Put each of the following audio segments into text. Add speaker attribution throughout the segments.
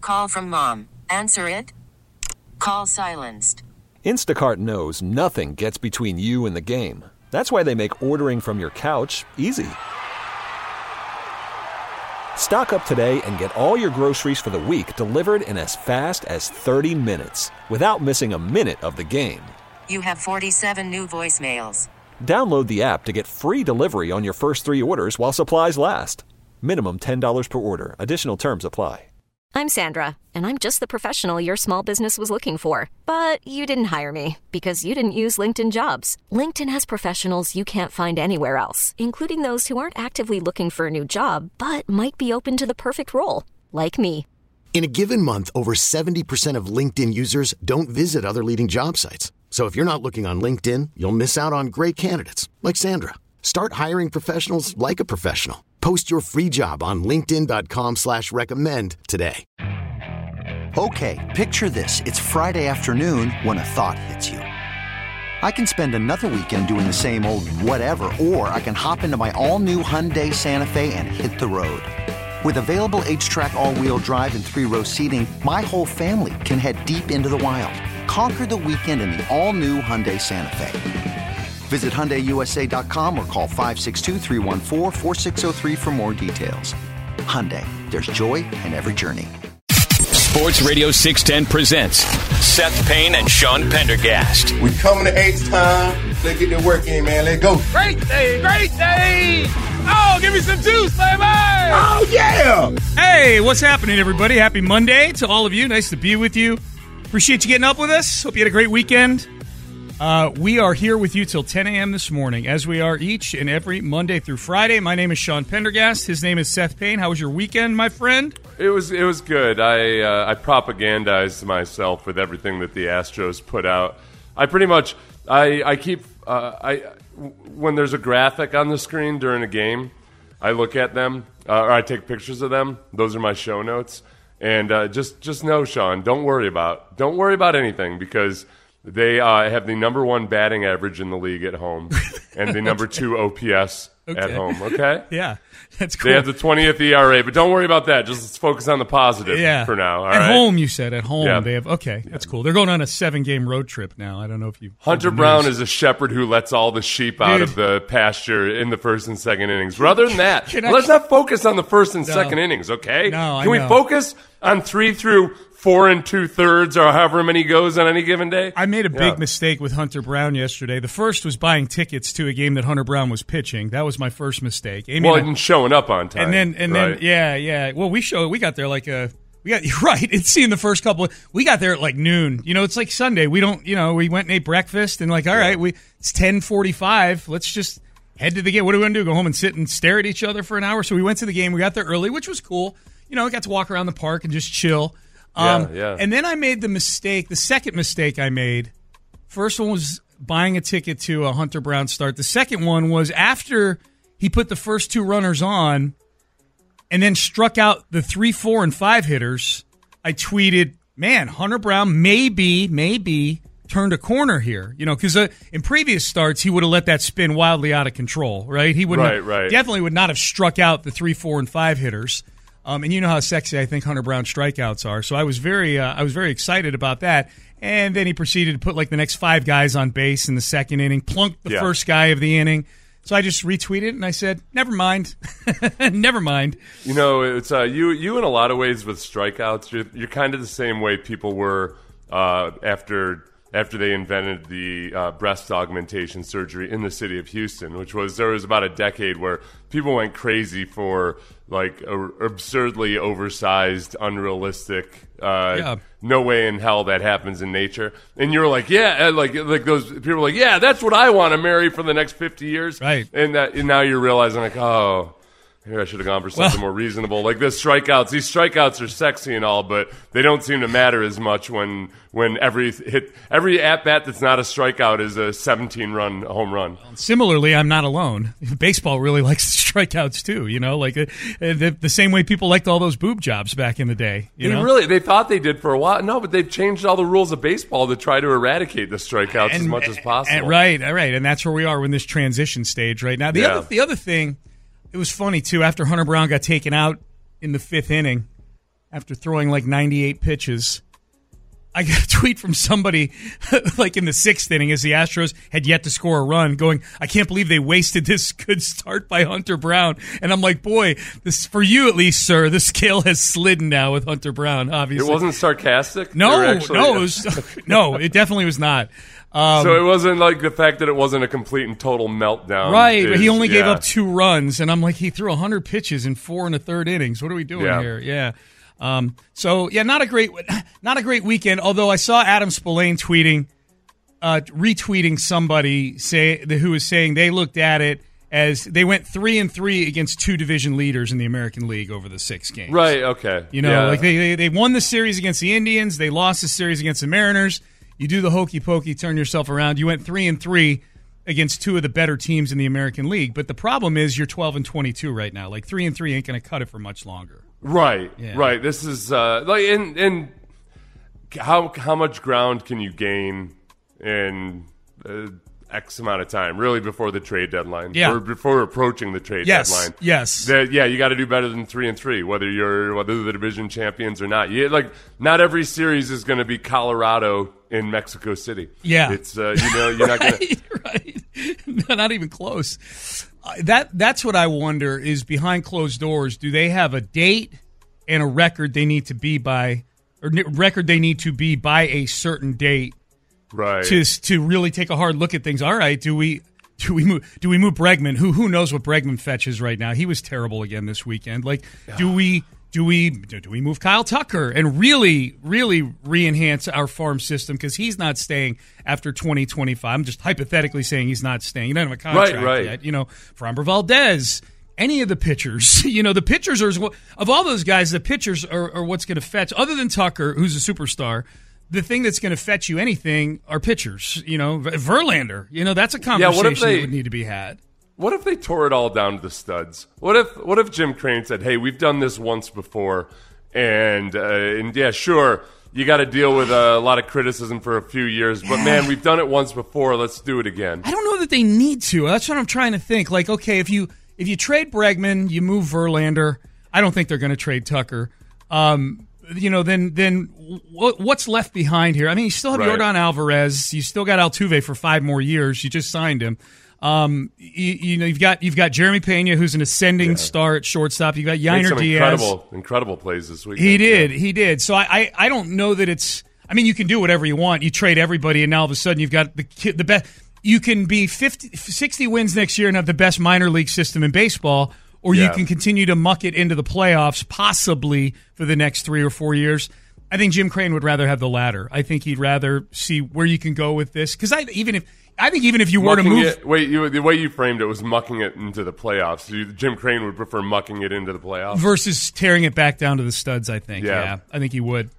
Speaker 1: call from mom. Answer it. Call silenced.
Speaker 2: Instacart knows nothing gets between you and the game. That's why they make ordering from your couch easy. Stock up today and get all your groceries for the week delivered in as fast as 30 minutes without missing a minute of the game.
Speaker 1: You have 47 new voicemails.
Speaker 2: Download the app to get free delivery on your first 3 orders while supplies last. Minimum $10 per order. Additional terms apply.
Speaker 3: I'm Sandra, and I'm just the professional your small business was looking for. But you didn't hire me because you didn't use LinkedIn Jobs. LinkedIn has professionals you can't find anywhere else, including those who aren't actively looking for a new job, but might be open to the perfect role, like me.
Speaker 4: In a given month, over 70% of LinkedIn users don't visit other leading job sites. So if you're not looking on LinkedIn, you'll miss out on great candidates like Sandra. Start hiring professionals like a professional. Post your free job on linkedin.com/recommend today.
Speaker 5: Okay, picture this. It's Friday afternoon when a thought hits you. I can spend another weekend doing the same old whatever, or I can hop into my all-new Hyundai Santa Fe and hit the road. With available H-Track all-wheel drive and 3-row seating, my whole family can head deep into the wild. Conquer the weekend in the all-new Hyundai Santa Fe. Visit HyundaiUSA.com or call 562-314-4603 for more details. Hyundai, there's joy in every journey.
Speaker 6: Sports Radio 610 presents Seth Payne and Sean Pendergast.
Speaker 7: We coming to H-Time. Let's get the work in, man. Let's go.
Speaker 8: Great day, great day. Oh, give me some juice, baby.
Speaker 7: Oh, yeah.
Speaker 8: Hey, what's happening, everybody? Happy Monday to all of you. Nice to be with you. Appreciate you getting up with us. Hope you had a great weekend. We are here with you till 10 a.m. this morning, as we are each and every Monday through Friday. My name is Sean Pendergast. His name is Seth Payne. How was your weekend, my friend?
Speaker 9: It was good. I propagandized myself with everything that the Astros put out. I pretty much when there's a graphic on the screen during a game, I look at them or I take pictures of them. Those are my show notes. And just know, Sean, don't worry about anything because they have the number 1 batting average in the league at home and the number 2 OPS at home, okay?
Speaker 8: Yeah, that's cool.
Speaker 9: They have the 20th ERA, but don't worry about that. Just let's focus on the positive for now, all right?
Speaker 8: At home, you said. At home,
Speaker 9: yeah.
Speaker 8: They have. Okay, that's cool. They're going on a 7-game road trip now. I don't know if you...
Speaker 9: Hunter Brown is a shepherd who lets all the sheep out of the pasture in the first and second innings. Rather than that, let's not focus on the first and second innings, okay?
Speaker 8: No,
Speaker 9: Can we focus on 3 through 4 2/3 or however many goes on any given day?
Speaker 8: I made a big mistake with Hunter Brown yesterday. The first was buying tickets to a game that Hunter Brown was pitching. That was my first mistake.
Speaker 9: And showing up on time.
Speaker 8: And then, yeah. Well, we got there you're right. It's seeing the first couple. We got there at like noon. You know, it's like Sunday. We don't, we went and ate breakfast and all right, it's 10:45. Let's just head to the game. What are we going to do? Go home and sit and stare at each other for an hour? So we went to the game. We got there early, which was cool. I got to walk around the park and just chill. And then I made the second mistake I made. First one was buying a ticket to a Hunter Brown start. The second one was after he put the first 2 runners on and then struck out the 3, 4, and 5 hitters. I tweeted, man, Hunter Brown maybe turned a corner here. Because in previous starts, he would have let that spin wildly out of control, right? He would definitely would not have struck out the 3, 4, and 5 hitters. And you know how sexy I think Hunter Brown strikeouts are. So I was very excited about that. And then he proceeded to put like the next 5 guys on base in the second inning, plunked the first guy of the inning. So I just retweeted and I said, never mind. Never mind.
Speaker 9: It's you in a lot of ways with strikeouts. You're kind of the same way people were after they invented the breast augmentation surgery in the city of Houston, there was about a decade where people went crazy for like absurdly oversized, unrealistic, no way in hell that happens in nature. And you were like, yeah, like those people were like, yeah, that's what I want to marry for the next 50 years.
Speaker 8: Right.
Speaker 9: And now you're realizing like, oh, maybe I should have gone for something more reasonable. Like these strikeouts are sexy and all, but they don't seem to matter as much when every at-bat that's not a strikeout is a 17-run home run.
Speaker 8: Similarly, I'm not alone. Baseball really likes strikeouts too, like the same way people liked all those boob jobs back in the day.
Speaker 9: They thought they did for a while. No, but they've changed all the rules of baseball to try to eradicate the strikeouts as much as possible.
Speaker 8: Right. And that's where we are in this transition stage right now. The other thing, it was funny, too, after Hunter Brown got taken out in the 5th inning, after throwing like 98 pitches. I got a tweet from somebody like in the 6th inning as the Astros had yet to score a run going, I can't believe they wasted this good start by Hunter Brown. And I'm like, boy, this for you at least, sir, the scale has slidden now with Hunter Brown, obviously.
Speaker 9: It wasn't sarcastic?
Speaker 8: No, it definitely was not.
Speaker 9: So it wasn't like the fact that it wasn't a complete and total meltdown.
Speaker 8: Right, he only gave up 2 runs, and I'm like, he threw 100 pitches in 4 1/3 innings. What are we doing here? Yeah. Not a great weekend. Although I saw Adam Spillane retweeting somebody who was saying they looked at it as they went 3-3 against 2 division leaders in the American League over the 6 games.
Speaker 9: Right. Okay.
Speaker 8: Like they won the series against the Indians, they lost the series against the Mariners. You do the hokey pokey, turn yourself around. You went 3-3 against 2 of the better teams in the American League. But the problem is you're 12-22 right now. Like 3-3 ain't going to cut it for much longer.
Speaker 9: Right,
Speaker 8: yeah.
Speaker 9: Right. This is in how much ground can you gain in X amount of time? Really, before the trade deadline, or before approaching the trade deadline.
Speaker 8: Yes.
Speaker 9: You got to do better than 3-3, whether you're the division champions or not. Not every series is going to be Colorado in Mexico City.
Speaker 8: Yeah,
Speaker 9: it's you're not going to
Speaker 8: right. Not even close. That's what I wonder is behind closed doors, do they have a date and a record they need to be by, or record they need to be by a certain date,
Speaker 9: right?
Speaker 8: To really take a hard look at things. All right, do we move Bregman? Who knows what Bregman fetches right now? He was terrible again this weekend. Like, do we move Kyle Tucker and really re-enhance our farm system because he's not staying after 2025? I'm just hypothetically saying he's not staying. He doesn't have a contract yet. Framber Valdez, any of the pitchers. The pitchers are, of all those guys, the pitchers are what's going to fetch, other than Tucker, who's a superstar. The thing that's going to fetch you anything are pitchers. Verlander, that's a conversation that would need to be had.
Speaker 9: What if they tore it all down to the studs? What if Jim Crane said, "Hey, we've done this once before, and yeah, sure, you got to deal with a lot of criticism for a few years, but man, we've done it once before. Let's do it again."
Speaker 8: I don't know that they need to. That's what I'm trying to think. Like, okay, if you trade Bregman, you move Verlander. I don't think they're going to trade Tucker. Then what's left behind here? I mean, you still have Yordan Alvarez. You still got Altuve for 5 more years. You just signed him. You've got Jeremy Pena, who's an ascending star at shortstop. You've got Yainer Diaz.
Speaker 9: Incredible plays this week.
Speaker 8: He did. So I don't know that it's. I mean, you can do whatever you want. You trade everybody, and now all of a sudden you've got the best. You can be 60 wins next year and have the best minor league system in baseball, or you can continue to muck it into the playoffs, possibly for the next 3 or 4 years. I think Jim Crane would rather have the latter. I think he'd rather see where you can go with this. Because I think even if you were to move,
Speaker 9: the way you framed it was mucking it into the playoffs. Jim Crane would prefer mucking it into the playoffs
Speaker 8: versus tearing it back down to the studs. I think. Yeah, I think he would.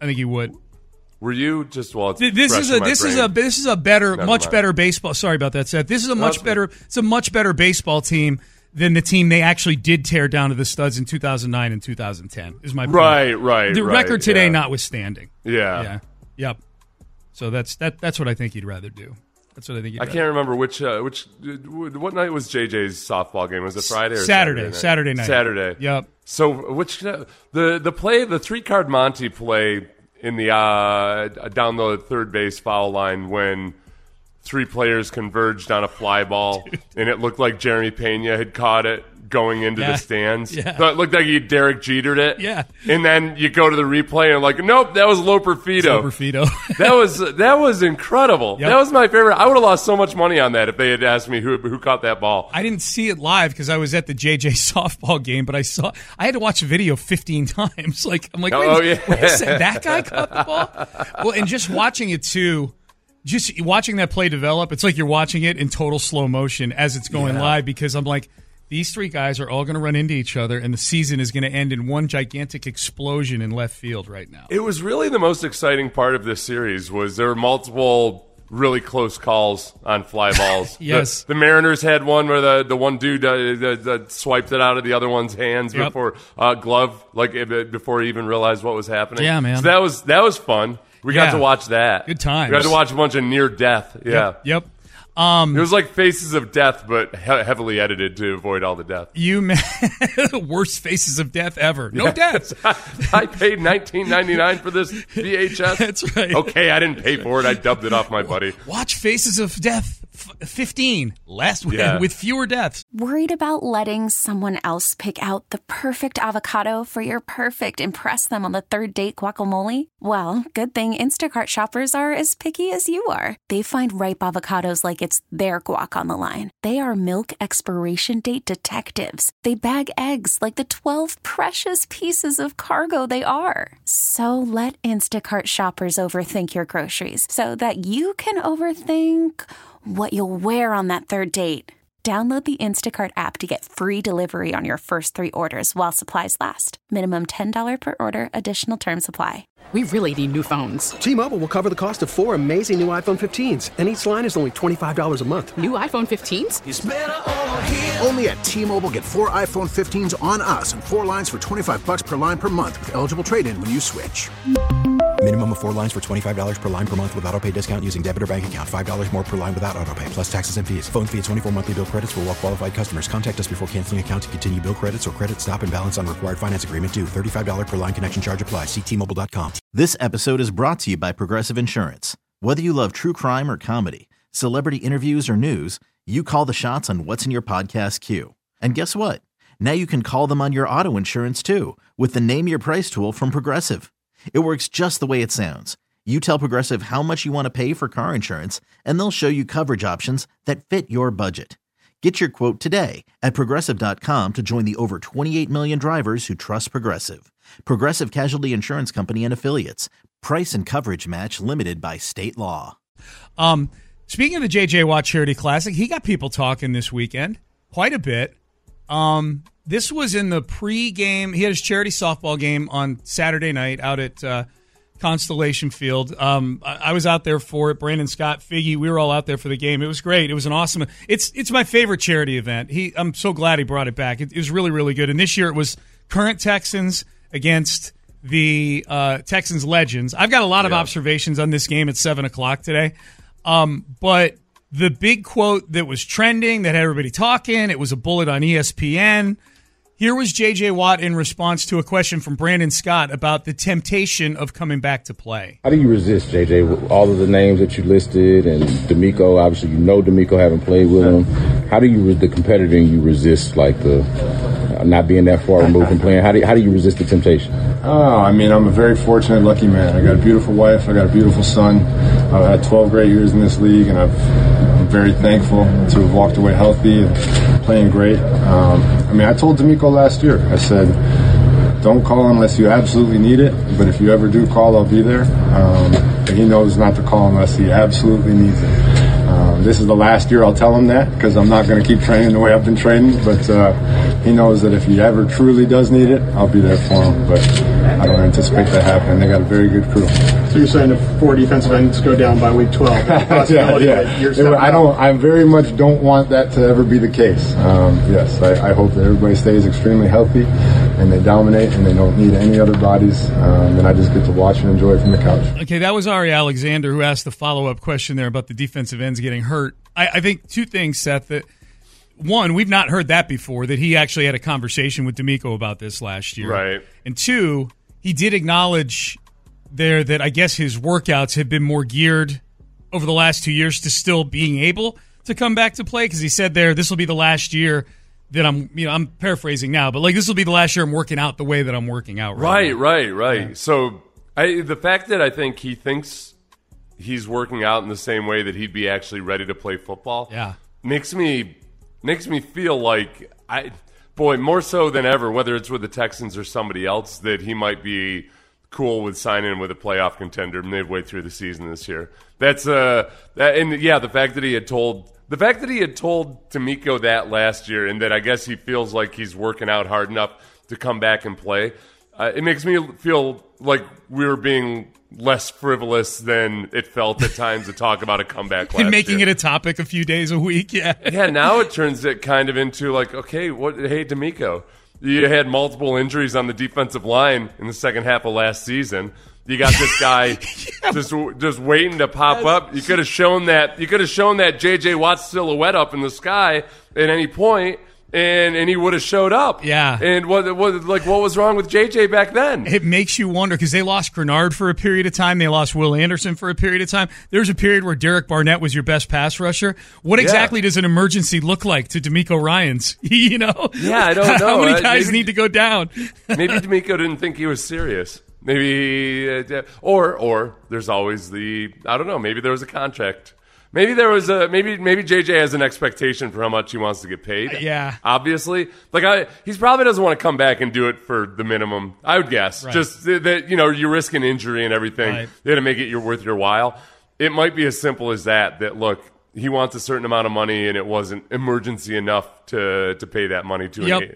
Speaker 9: Were you just
Speaker 8: This is a better, much better baseball. Sorry about that, Seth. This is a much better. It's a much better baseball team than the team they actually did tear down to the studs in 2009 and 2010. Is my point.
Speaker 9: Right.
Speaker 8: The record today notwithstanding.
Speaker 9: Yeah.
Speaker 8: Yep. So that's what I think he'd rather do. That's what I think.
Speaker 9: I can't remember what night was JJ's softball game? Was it Friday or
Speaker 8: Saturday? Saturday night.
Speaker 9: Saturday.
Speaker 8: Yep.
Speaker 9: So the 3-card Monty play in the down the third base foul line when 3 players converged on a fly ball, and it looked like Jeremy Pena had caught it going into the stands.
Speaker 8: Yeah.
Speaker 9: So it looked like he Derek Jetered it.
Speaker 8: Yeah.
Speaker 9: And then you go to the replay and like, nope, that was Loper Fido. That was incredible. Yep. That was my favorite. I would have lost so much money on that if they had asked me who caught that ball.
Speaker 8: I didn't see it live because I was at the JJ softball game, but I had to watch the video 15 times. Wait, that guy caught the ball? Well, and just watching it too. Just watching that play develop, it's like you're watching it in total slow motion as it's going live because I'm like, these 3 guys are all going to run into each other, and the season is going to end in one gigantic explosion in left field right now.
Speaker 9: It was really the most exciting part of this series was there were multiple really close calls on fly balls.
Speaker 8: Yes.
Speaker 9: The Mariners had one where the one dude swiped it out of the other one's hands before before he even realized what was happening.
Speaker 8: Yeah, man.
Speaker 9: So that was fun. We got to watch that.
Speaker 8: Good times.
Speaker 9: We got to watch a bunch of near death. Yeah.
Speaker 8: Yep.
Speaker 9: It was like Faces of Death, but heavily edited to avoid all the death.
Speaker 8: The worst Faces of Death ever. No deaths.
Speaker 9: I paid $19.99 for this VHS.
Speaker 8: That's right.
Speaker 9: Okay, I didn't pay for it. I dubbed it off my buddy.
Speaker 8: Watch Faces of Death 15 last week with fewer deaths.
Speaker 10: Worried about letting someone else pick out the perfect avocado for your perfect impress them on the third date guacamole? Well, good thing Instacart shoppers are as picky as you are. They find ripe avocados like it's their guac on the line. They are milk expiration date detectives. They bag eggs like the 12 precious pieces of cargo they are. So let Instacart shoppers overthink your groceries so that you can overthink what you'll wear on that third date. Download the Instacart app to get free delivery on your first 3 orders while supplies last. Minimum $10 per order. Additional terms apply.
Speaker 11: We really need new phones.
Speaker 12: T-Mobile will cover the cost of 4 amazing new iPhone 15s, and each line is only $25 a month.
Speaker 11: New iPhone 15s?
Speaker 13: It's better over here. Only at T-Mobile, get 4 iPhone 15s on us and 4 lines for $25 per line per month with eligible trade-in when you switch.
Speaker 14: Minimum of 4 lines for $25 per line per month with autopay discount using debit or bank account. $5 more per line without autopay, plus taxes and fees. Phone fee at 24 monthly bill credits for well-qualified customers. Contact us before canceling account to continue bill credits or credit stop and balance on required finance agreement due. $35 per line connection charge applies. See T-Mobile.com.
Speaker 15: This episode is brought to you by Progressive Insurance. Whether you love true crime or comedy, celebrity interviews or news, you call the shots on what's in your podcast queue. And guess what? Now you can call them on your auto insurance too with the Name Your Price tool from Progressive. It works just the way it sounds. You tell Progressive how much you want to pay for car insurance, and they'll show you coverage options that fit your budget. Get your quote today at Progressive.com to join the over 28 million drivers who trust Progressive. Progressive Casualty Insurance Company and Affiliates. Price and coverage match limited by state law.
Speaker 8: Speaking of the J.J. Watt Charity Classic, he got people talking this weekend quite a bit. This was in the pregame. He had his charity softball game on Saturday night out at Constellation Field. I was out there for it. Brandon Scott, Figgy, we were all out there for the game. It was great. It was an awesome. It's my favorite charity event. I'm so glad he brought it back. It was really, really good. And this year it was current Texans against the Texans legends. I've got a lot of observations on this game at 7:00 today. But the big quote that was trending, that had everybody talking, it was a bullet on ESPN. Here was J.J. Watt in response to a question from Brandon Scott about the temptation of coming back to play.
Speaker 16: How do you resist, J.J., with all of the names that you listed, and DeMeco, obviously you know DeMeco, having played with him. How do you, the competitor in you, resist, like, the not being that far removed from playing? How do you resist the temptation?
Speaker 17: Oh, I mean, I'm a very fortunate, lucky man. I got a beautiful wife. I got a beautiful son. I've had 12 great years in this league, and I'm very thankful to have walked away healthy and playing great. I mean, I told DeMeco last year, I said, don't call unless you absolutely need it, but if you ever do call, I'll be there. But he knows not to call unless he absolutely needs it. This is the last year I'll tell him that, because I'm not going to keep training the way I've been training, but he knows that if he ever truly does need it, I'll be there for him. But I don't anticipate that happening. They got a very good crew.
Speaker 18: So you're saying if 4 defensive ends go down by week 12,
Speaker 17: I very much don't want that to ever be the case. Yes, I hope that everybody stays extremely healthy and they dominate and they don't need any other bodies, and I just get to watch and enjoy it from the couch.
Speaker 8: Okay, that was Ari Alexander who asked the follow-up question there about the defensive ends getting hurt. I think two things, Seth. That one, we've not heard that before, that he actually had a conversation with DeMeco about this last year.
Speaker 9: Right.
Speaker 8: And two, he did acknowledge there that I guess his workouts have been more geared over the last 2 years to still being able to come back to play, because he said there, this will be the last year that I'm paraphrasing now, but like this will be the last year I'm working out the way that I'm working out right now.
Speaker 9: Right. Yeah. So the fact that I think he thinks he's working out in the same way that he'd be actually ready to play football makes me feel like more so than ever, whether it's with the Texans or somebody else, that he might be cool with signing with a playoff contender midway through the season this year. The fact that he had told DeMeco that last year, and that I guess he feels like he's working out hard enough to come back and play, it makes me feel like we were being less frivolous than it felt at times to talk about a comeback last
Speaker 8: and making
Speaker 9: year.
Speaker 8: It a topic a few days a week. Yeah.
Speaker 9: Now it turns it kind of into like, okay, hey DeMeco, You had multiple injuries on the defensive line in the second half of last season. You got this guy just waiting to pop up. You could have shown that J.J. Watt silhouette up in the sky at any point, and he would have showed up.
Speaker 8: Yeah.
Speaker 9: And what was wrong with J.J. back then?
Speaker 8: It makes you wonder, because they lost Grenard for a period of time. They lost Will Anderson for a period of time. There's a period where Derek Barnett was your best pass rusher. What exactly does an emergency look like to D'Amico Ryans? You know?
Speaker 9: Yeah, I don't know.
Speaker 8: How many guys need to go down?
Speaker 9: Maybe D'Amico didn't think he was serious. Maybe, or there's always I don't know, maybe there was a contract. Maybe there was maybe JJ has an expectation for how much he wants to get paid.
Speaker 8: Yeah.
Speaker 9: Obviously. He probably doesn't want to come back and do it for the minimum, I would guess.
Speaker 8: Right.
Speaker 9: Just that, you're risking injury and everything.
Speaker 8: Right.
Speaker 9: They had to make it worth your while. It might be as simple as that, look, he wants a certain amount of money, and it wasn't emergency enough to pay that money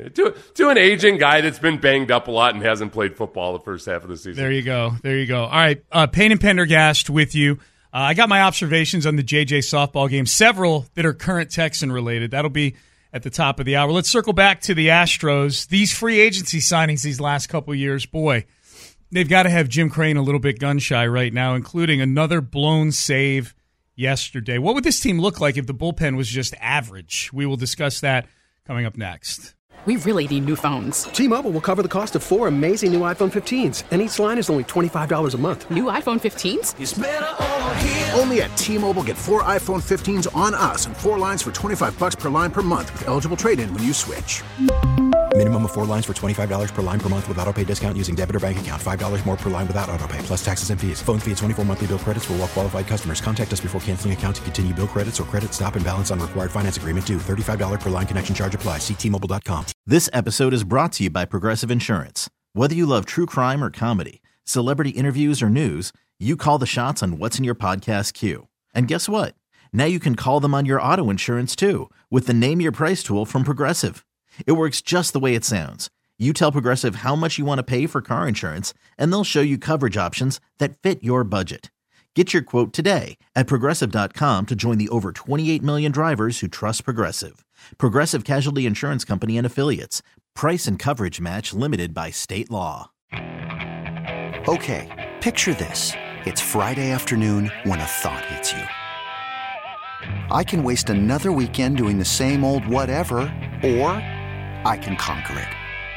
Speaker 9: to an aging guy that's been banged up a lot and hasn't played football the first half of the season.
Speaker 8: There you go. All right, Payne and Pendergast with you. I got my observations on the JJ softball game, several that are current Texan related. That'll be at the top of the hour. Let's circle back to the Astros. These free agency signings these last couple of years, boy, they've got to have Jim Crane a little bit gun-shy right now, including another blown save yesterday. What would this team look like if the bullpen was just average? We will discuss that coming up next.
Speaker 11: We really need new phones.
Speaker 12: T-Mobile will cover the cost of 4 amazing new iPhone 15s, and each line is only $25 a month.
Speaker 11: New iPhone 15s?
Speaker 13: It's better over here. Only at T-Mobile, get 4 iPhone 15s on us and 4 lines for $25 per line per month with eligible trade-in when you switch.
Speaker 14: Minimum of 4 lines for $25 per line per month with auto-pay discount using debit or bank account. $5 more per line without auto-pay, plus taxes and fees. Phone fee at 24 monthly bill credits for well-qualified customers. Contact us before canceling account to continue bill credits or credit stop and balance on required finance agreement due. $35 per line connection charge applies. See T-Mobile.com.
Speaker 15: This episode is brought to you by Progressive Insurance. Whether you love true crime or comedy, celebrity interviews or news, you call the shots on what's in your podcast queue. And guess what? Now you can call them on your auto insurance too with the Name Your Price tool from Progressive. It works just the way it sounds. You tell Progressive how much you want to pay for car insurance, and they'll show you coverage options that fit your budget. Get your quote today at Progressive.com to join the over 28 million drivers who trust Progressive. Progressive Casualty Insurance Company and Affiliates. Price and coverage match limited by state law.
Speaker 5: Okay, picture this. It's Friday afternoon when a thought hits you. I can waste another weekend doing the same old whatever, or I can conquer it.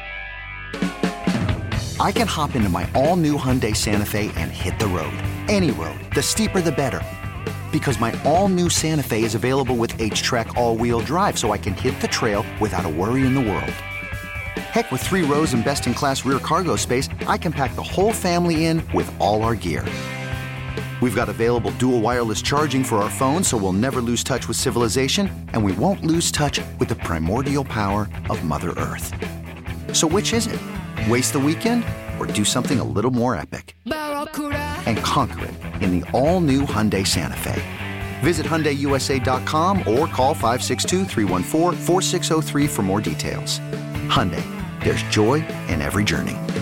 Speaker 5: I can hop into my all-new Hyundai Santa Fe and hit the road. Any road. The steeper, the better. Because my all-new Santa Fe is available with H-Track all-wheel drive, so I can hit the trail without a worry in the world. Heck, with 3 rows and best-in-class rear cargo space, I can pack the whole family in with all our gear. We've got available dual wireless charging for our phones, so we'll never lose touch with civilization, and we won't lose touch with the primordial power of Mother Earth. So which is it? Waste the weekend or do something a little more epic? And conquer it in the all-new Hyundai Santa Fe. Visit HyundaiUSA.com or call 562-314-4603 for more details. Hyundai, there's joy in every journey.